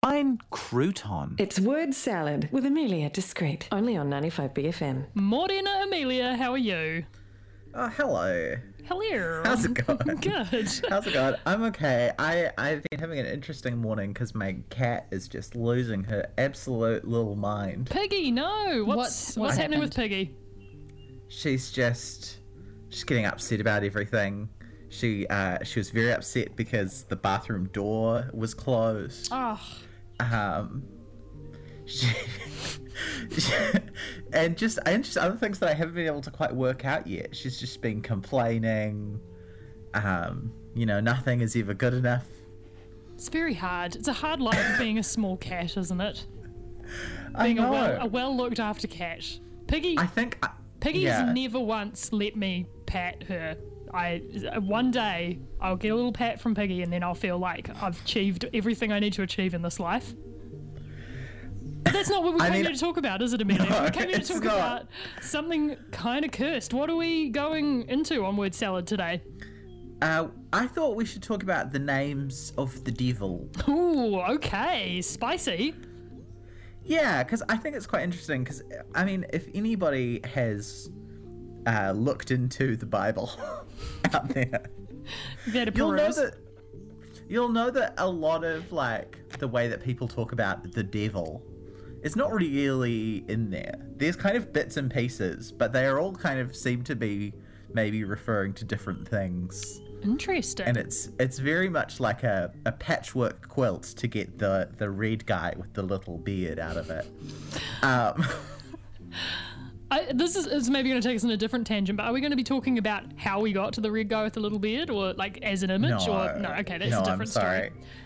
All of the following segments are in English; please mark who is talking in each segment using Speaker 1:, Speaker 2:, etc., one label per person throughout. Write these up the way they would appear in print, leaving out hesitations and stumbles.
Speaker 1: Fine crouton.
Speaker 2: It's Word Salad with Amelia Discreet, only on 95BFM.
Speaker 3: Morena Amelia, how are you?
Speaker 1: Oh, hello.
Speaker 3: Hello.
Speaker 1: How's it going?
Speaker 3: Good.
Speaker 1: How's it going? I'm okay. I've been having an interesting morning because my cat is just losing her absolute little mind.
Speaker 3: Piggy, no. What's happening with Piggy?
Speaker 1: She's just getting upset about everything. She was very upset because the bathroom door was closed.
Speaker 3: Oh.
Speaker 1: And just other things that I haven't been able to quite work out yet. She's just been complaining. Nothing is ever good enough.
Speaker 3: It's very hard. It's a hard life being a small cat, isn't it?
Speaker 1: Being
Speaker 3: a well looked after cat. Piggy. Piggy has never once let me pat her. One day I'll get a little pat from Piggy, and then I'll feel like I've achieved everything I need to achieve in this life. But that's not what we came here to talk about, is it, Amelia?
Speaker 1: No,
Speaker 3: we came here to talk about something kind of cursed. What are we going into on Word Salad today?
Speaker 1: I thought we should talk about the names of the devil.
Speaker 3: Ooh, okay. Spicy.
Speaker 1: Yeah, because I think it's quite interesting, because, if anybody has looked into the Bible out there, you'll know that a lot of, the way that people talk about the devil, it's not really in there. There's kind of bits and pieces, but they are all kind of seem to be maybe referring to different things.
Speaker 3: Interesting.
Speaker 1: And it's very much like a patchwork quilt to get the red guy with the little beard out of it.
Speaker 3: This is maybe going to take us in a different tangent, but are we going to be talking about how we got to the red guy with the little beard, or as an image?
Speaker 1: No,
Speaker 3: okay, that's a different
Speaker 1: story.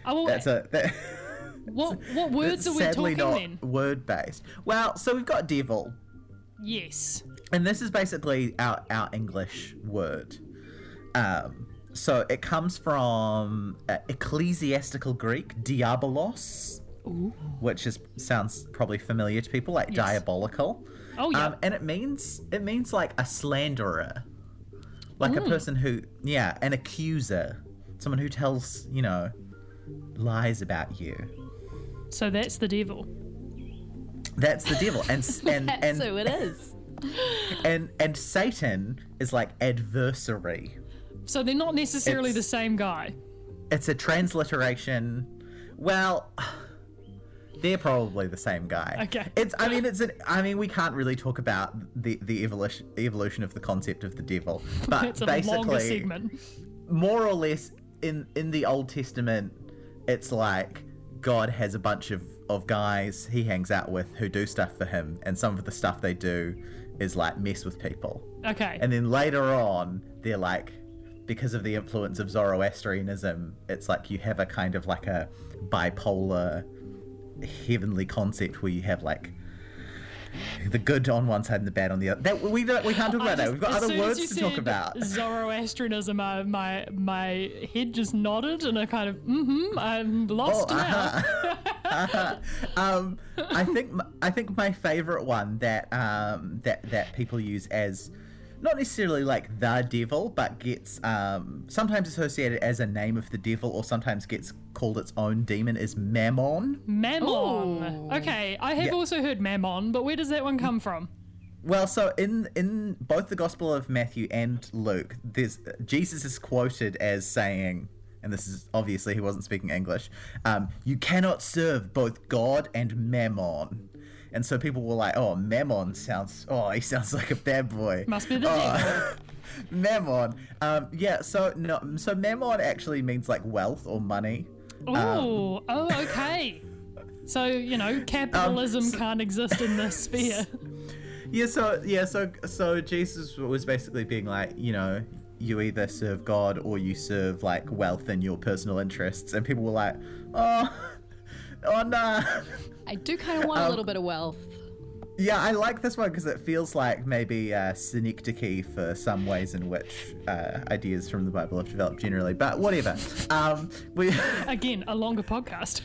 Speaker 3: What words are we talking then?
Speaker 1: Word based. Well, so we've got devil.
Speaker 3: Yes.
Speaker 1: And this is basically our English word. So it comes from ecclesiastical Greek, diabolos, which sounds probably familiar to people, like diabolical.
Speaker 3: Oh yeah.
Speaker 1: And it means like a slanderer, like a person who, an accuser, someone who tells lies about you.
Speaker 3: So that's the devil.
Speaker 1: That's the devil, and
Speaker 4: That's who it is.
Speaker 1: And Satan is like adversary.
Speaker 3: So they're not necessarily the same guy.
Speaker 1: It's a transliteration. Well, they're probably the same guy.
Speaker 3: Okay.
Speaker 1: We can't really talk about the evolution of the concept of the devil, but
Speaker 3: it's a
Speaker 1: basically,
Speaker 3: longer segment.
Speaker 1: More or less in the Old Testament, it's like God has a bunch of guys he hangs out with who do stuff for him, and some of the stuff they do is like mess with people.
Speaker 3: Okay.
Speaker 1: And then later on, they're like, because of the influence of Zoroastrianism, it's like you have a kind of like a bipolar heavenly concept where you have like the good on one side and the bad on the other. We can't talk about that. We've got other words to talk about.
Speaker 3: Zoroastrianism, my head just nodded and I kind of I'm lost now.
Speaker 1: I think my favorite one that people use as not necessarily like the devil, but gets sometimes associated as a name of the devil, or sometimes gets called its own demon, is Mammon.
Speaker 3: Mammon.
Speaker 4: Ooh.
Speaker 3: Okay, I have also heard Mammon, but where does that one come from?
Speaker 1: Well, so in both the Gospel of Matthew and Luke, Jesus is quoted as saying, and this is obviously he wasn't speaking English, you cannot serve both God and Mammon. And so people were like, oh, Mammon he sounds like a bad boy.
Speaker 3: Must be the devil.
Speaker 1: Mammon. So Mammon actually means like wealth or money.
Speaker 3: Okay. So, capitalism can't exist in this sphere.
Speaker 1: So Jesus was basically being like, you either serve God or you serve like wealth and your personal interests. And people were like, oh no.
Speaker 4: I do kind of want a little bit of wealth.
Speaker 1: Yeah, I like this one because it feels like maybe synecdoche for some ways in which ideas from the Bible have developed generally. But whatever.
Speaker 3: Again, a longer podcast.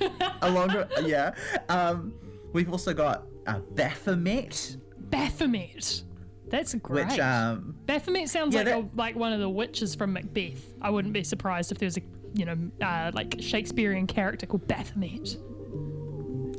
Speaker 1: We've also got Baphomet.
Speaker 3: Baphomet. That's great.
Speaker 1: Which
Speaker 3: Baphomet sounds like one of the witches from Macbeth. I wouldn't be surprised if there was a like Shakespearean character called Baphomet.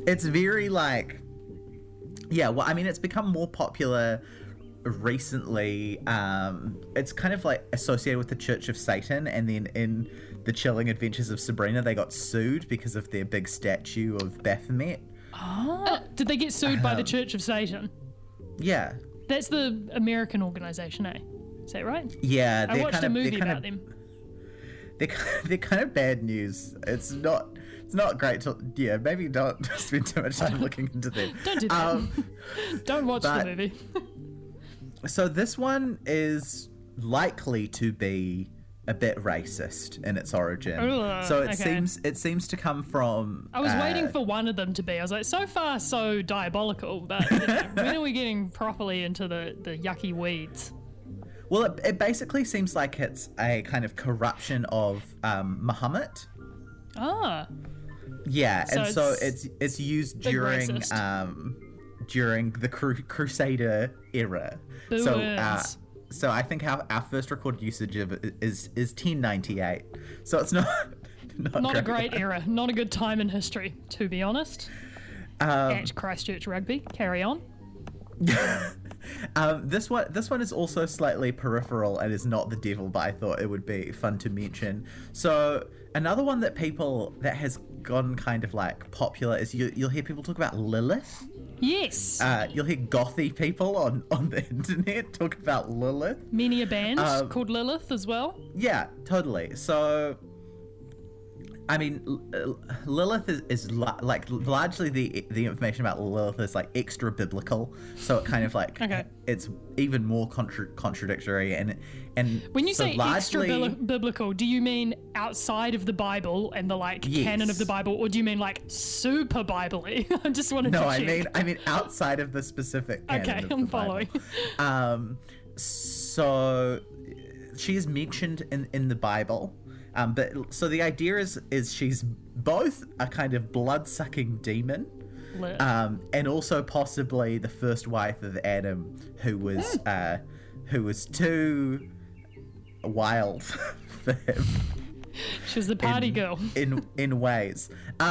Speaker 1: It's very like, yeah, well, I mean, it's become more popular recently. It's kind of like associated with the Church of Satan, and then in The Chilling Adventures of Sabrina, they got sued because of their big statue of Baphomet.
Speaker 3: Oh, did they get sued by the Church of Satan?
Speaker 1: Yeah.
Speaker 3: That's the American organization, eh? Is that right?
Speaker 1: Yeah.
Speaker 3: I watched a movie about them.
Speaker 1: They're kind of bad news. It's not great to, yeah, maybe don't spend too much time looking into them.
Speaker 3: Don't do that. Don't watch the movie.
Speaker 1: So this one is likely to be a bit racist in its origin. So it seems to come from...
Speaker 3: I was waiting for one of them to be. I was like, so far so diabolical, but when are we getting properly into the yucky weeds?
Speaker 1: Well, it basically seems like it's a kind of corruption of Muhammad.
Speaker 3: Ah.
Speaker 1: Yeah, so it's used during the Crusader era. So I think our first recorded usage of it is 1098. So it's not
Speaker 3: a great era, not a good time in history, to be honest. At Christchurch Rugby, carry on.
Speaker 1: This one is also slightly peripheral and is not the devil, but I thought it would be fun to mention. So another one that has gone kind of like popular is you'll hear people talk about Lilith.
Speaker 3: Yes.
Speaker 1: You'll hear gothy people on the internet talk about Lilith.
Speaker 3: Many a band called Lilith as well.
Speaker 1: Yeah, totally. So, I mean, Lilith is like largely the information about Lilith is like extra biblical. So it kind of like it's even more contradictory and
Speaker 3: when you
Speaker 1: so
Speaker 3: say extra biblical, do you mean outside of the Bible and the canon of the Bible, or do you mean like super Bible-y? I just wanted to check.
Speaker 1: I mean outside of the specific canon.
Speaker 3: Okay, I'm following.
Speaker 1: So she is mentioned in the Bible. But so the idea is she's both a kind of blood-sucking demon, and also possibly the first wife of Adam, who was too wild for him.
Speaker 3: She was the party girl
Speaker 1: in ways.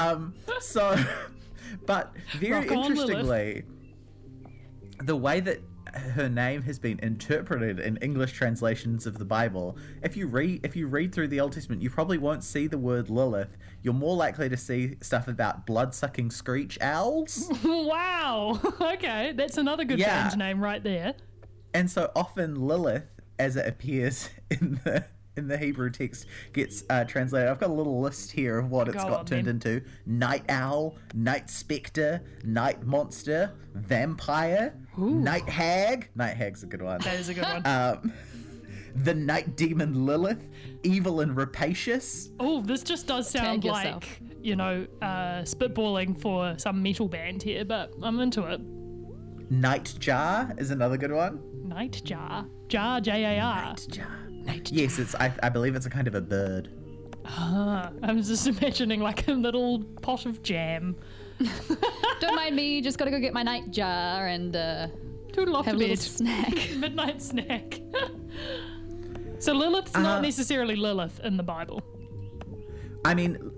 Speaker 1: But very interestingly, the way that her name has been interpreted in English translations of the Bible, if you read through the Old Testament, you probably won't see the word Lilith. You're more likely to see stuff about blood-sucking screech owls.
Speaker 3: Wow. Okay, that's another good band name right there.
Speaker 1: And so often Lilith, as it appears in the Hebrew text, gets translated. I've got a little list here of what it's got turned into: night owl, night spectre, night monster, vampire, night hag. Night hag's a good one.
Speaker 3: That is a good one.
Speaker 1: The night demon Lilith, evil and rapacious.
Speaker 3: Oh, this just does sound like, spitballing for some metal band here, but I'm into it.
Speaker 1: Night jar is another good one.
Speaker 3: Night jar. Jar, J-A-R.
Speaker 1: Night jar. Yes, I believe it's a kind of a bird.
Speaker 3: I was just imagining like a little pot of jam.
Speaker 4: Don't mind me, just gotta go get my night jar and
Speaker 3: toodle off
Speaker 4: have
Speaker 3: to
Speaker 4: a
Speaker 3: bed.
Speaker 4: little snack.
Speaker 3: Midnight snack. So Lilith's not necessarily Lilith in the Bible.
Speaker 1: I mean,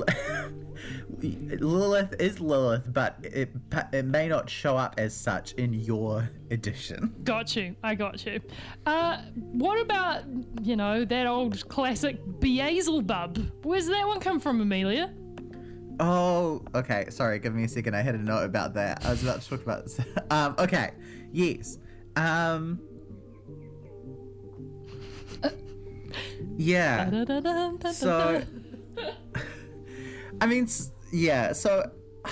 Speaker 1: Lilith is Lilith, but it may not show up as such in your edition.
Speaker 3: I got you. What about, that old classic Beelzebub? Where's that one come from, Amelia?
Speaker 1: Oh, okay. Sorry, give me a second. I had a note about that. I was about to talk about this. Okay. Yes. Yeah. So, I mean, yeah. So,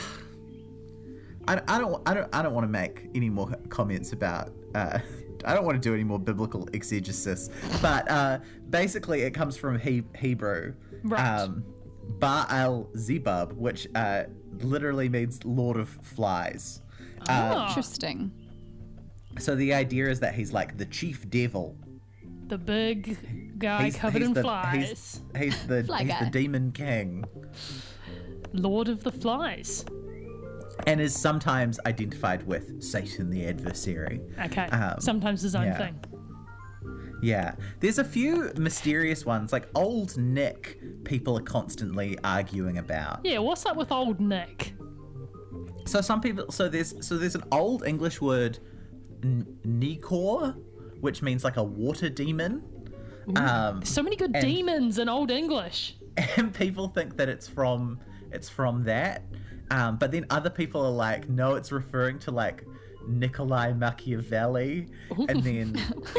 Speaker 1: I don't want to make any more comments about. I don't want to do any more biblical exegesis, but basically, it comes from Hebrew.
Speaker 3: Right.
Speaker 1: Baal-zebub, which literally means Lord of Flies.
Speaker 4: Interesting.
Speaker 1: So the idea is that he's like the chief devil.
Speaker 3: The big guy covered in flies.
Speaker 1: He's the demon king.
Speaker 3: Lord of the Flies.
Speaker 1: And is sometimes identified with Satan the adversary.
Speaker 3: Okay. Sometimes his own thing.
Speaker 1: Yeah. There's a few mysterious ones, like Old Nick, people are constantly arguing about.
Speaker 3: Yeah, what's up with Old Nick?
Speaker 1: So some people, there's an old English word, Nikor, which means like a water demon.
Speaker 3: So many good demons in Old English.
Speaker 1: And people think that it's from that. But then other people are like, no, it's referring to like Nikolai Machiavelli. And then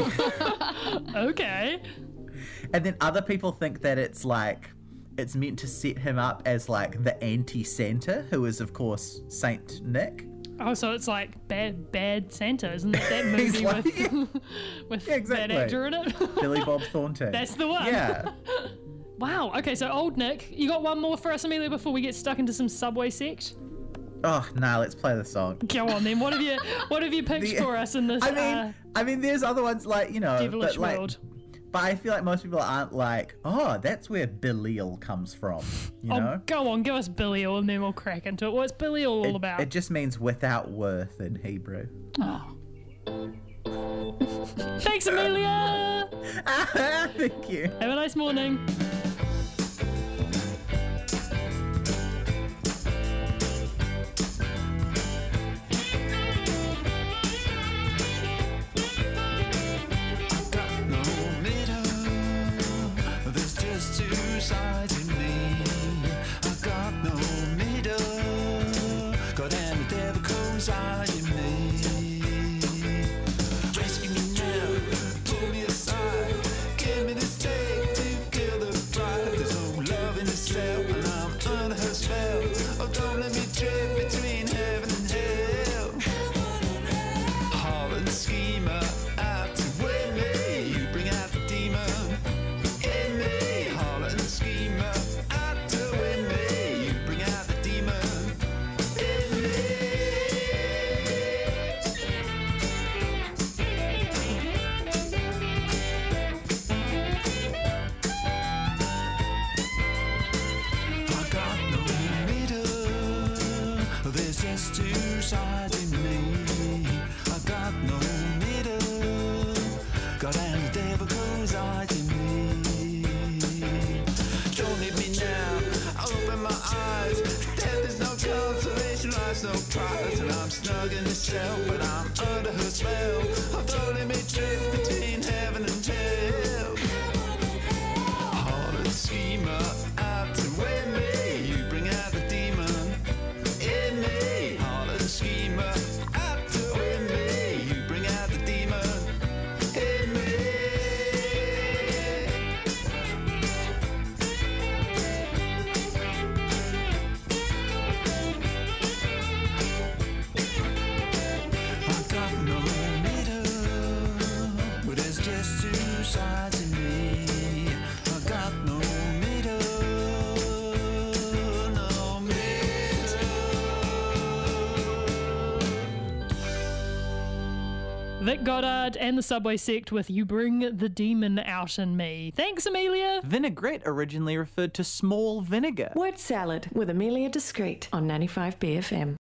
Speaker 3: okay.
Speaker 1: And then other people think that it's like it's meant to set him up as like the anti-Santa, who is of course Saint Nick.
Speaker 3: Oh, so it's like bad Santa, isn't it? That movie
Speaker 1: like,
Speaker 3: with
Speaker 1: exactly.
Speaker 3: that actor in it?
Speaker 1: Billy Bob Thornton.
Speaker 3: That's the one.
Speaker 1: Yeah.
Speaker 3: Wow. Okay, so old Nick, you got one more for us, Amelia, before we get stuck into some Subway sect?
Speaker 1: Oh no, let's play the song.
Speaker 3: Go on then. What have you picked for us in this?
Speaker 1: I mean, there's other ones like
Speaker 3: devilish
Speaker 1: but,
Speaker 3: world.
Speaker 1: But I feel like most people aren't like, oh, that's where Belial comes from. You know?
Speaker 3: Go on, give us Belial and then we'll crack into it. What's Belial all about?
Speaker 1: It just means without worth in Hebrew.
Speaker 3: Oh. Thanks, Amelia.
Speaker 1: Thank you.
Speaker 3: Have a nice morning.
Speaker 5: But I'm under her spell. I'm don't let me drift between heaven and hell. Harlot schemer out to win me. You bring out the demon in me. Harlot schemer out to win me. You bring out the demon in me.
Speaker 3: Vic Goddard and the Subway Sect with You Bring the Demon Out in Me. Thanks, Amelia.
Speaker 1: Vinaigrette originally referred to small vinegar.
Speaker 2: Word salad with Amelia Discreet on 95 BFM.